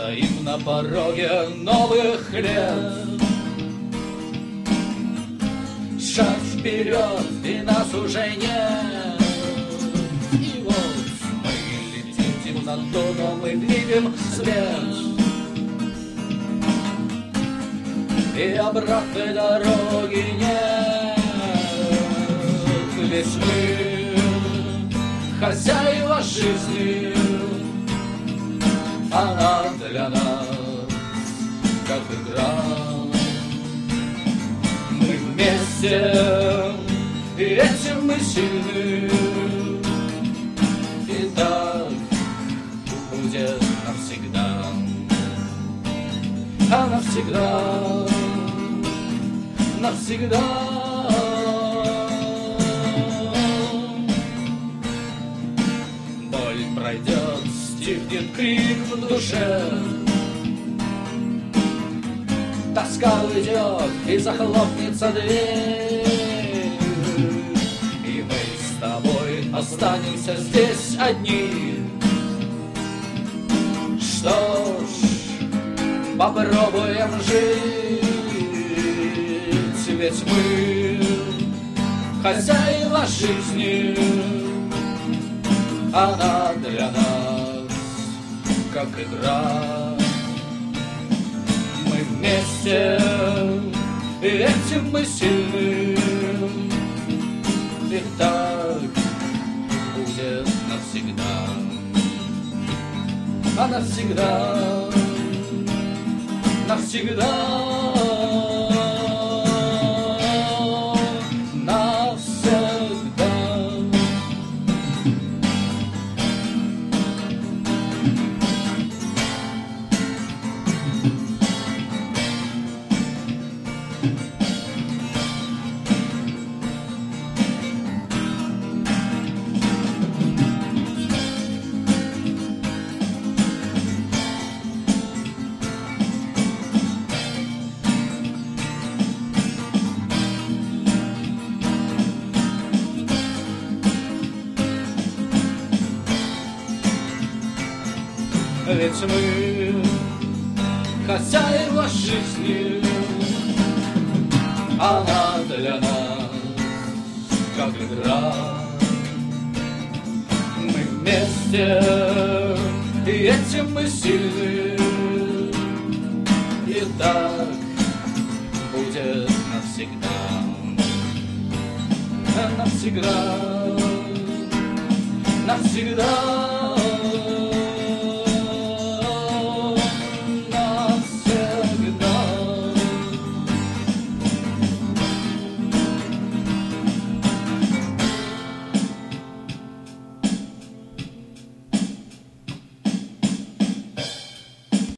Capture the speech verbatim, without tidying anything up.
стоим на пороге новых лет. Шаг вперед, и нас уже нет. И вот мы летим темноту, мы видим свет. И обратной дороги нет. Ведь мы хозяева жизни, она для нас как игра. Мы вместе, и этим мы сильны. И так будет навсегда. А навсегда, навсегда. Боль пройдет, стихнет крик в душе. Тоска уйдет, и захлопнется дверь. И мы с тобой останемся здесь одни. Что ж, попробуем жить. Ведь мы хозяева жизни, она для нас как игра. Мы вместе, и этим мы сильны. И так будет навсегда. А навсегда, навсегда. Ведь мы хозяева жизни, она для нас как игра. Мы вместе, и этим мы сильны. И так будет навсегда. Навсегда, навсегда.